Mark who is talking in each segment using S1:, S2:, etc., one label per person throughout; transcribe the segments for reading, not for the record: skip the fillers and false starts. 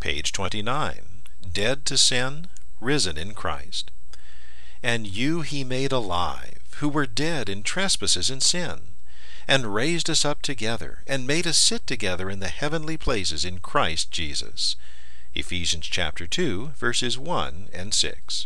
S1: Page 29. Dead to sin, risen in Christ. And you he made alive, who were dead in trespasses and sin, and raised us up together, and made us sit together in the heavenly places in Christ Jesus. Ephesians chapter 2, verses 1 and 6.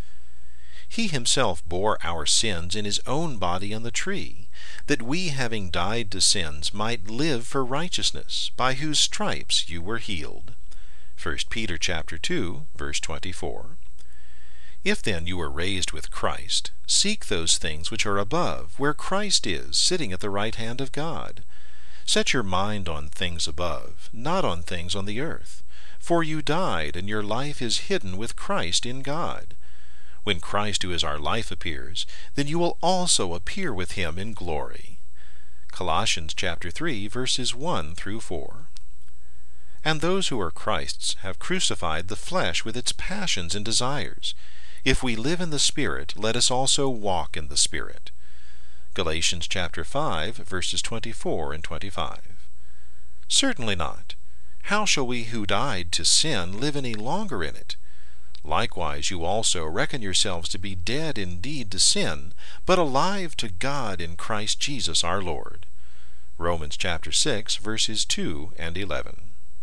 S1: He himself bore our sins in his own body on the tree, that we, having died to sins, might live for righteousness, by whose stripes you were healed. 1 Peter chapter 2, verse 24. If then you are raised with Christ, seek those things which are above, where Christ is, sitting at the right hand of God. Set your mind on things above, not on things on the earth. For you died, and your life is hidden with Christ in God. When Christ, who is our life, appears, then you will also appear with him in glory. Colossians chapter 3, verses 1 through 4. And those who are Christ's have crucified the flesh with its passions and desires. If we live in the Spirit, let us also walk in the Spirit. Galatians chapter 5, verses 24 and 25. Certainly not. How shall we who died to sin live any longer in it? Likewise you also reckon yourselves to be dead indeed to sin, but alive to God in Christ Jesus our Lord. Romans chapter 6, verses 2 and 11.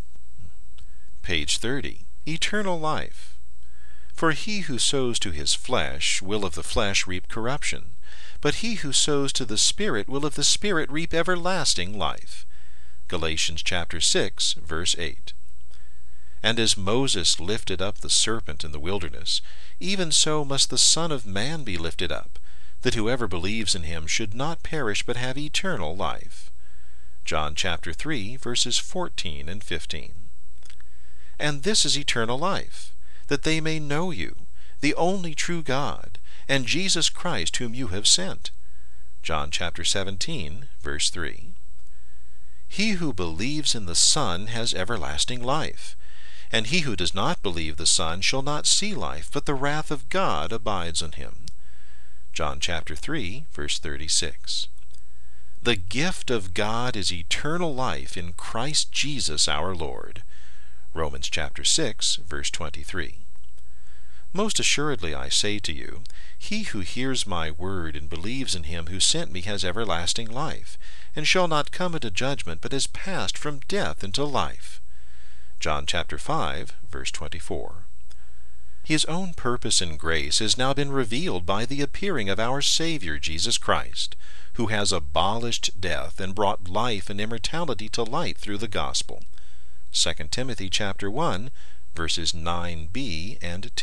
S1: Page 30. Eternal life. For he who sows to his flesh will of the flesh reap corruption, but he who sows to the Spirit will of the Spirit reap everlasting life. Galatians chapter 6, verse 8. And as Moses lifted up the serpent in the wilderness, even so must the Son of Man be lifted up, that whoever believes in him should not perish but have eternal life. John chapter 3, verses 14 and 15. And this is eternal life, that they may know you, the only true God, and Jesus Christ whom you have sent. John chapter 17, verse 3. He who believes in the Son has everlasting life, and he who does not believe the Son shall not see life, but the wrath of God abides on him. John chapter 3, verse 36. The gift of God is eternal life in Christ Jesus our Lord. Romans chapter 6, verse 23. Most assuredly I say to you, he who hears my word and believes in him who sent me has everlasting life, and shall not come into judgment, but is passed from death into life. John chapter 5, verse 24. His own purpose and grace has now been revealed by the appearing of our Savior Jesus Christ, who has abolished death and brought life and immortality to light through the gospel. 2 Timothy chapter 1, verses 9b and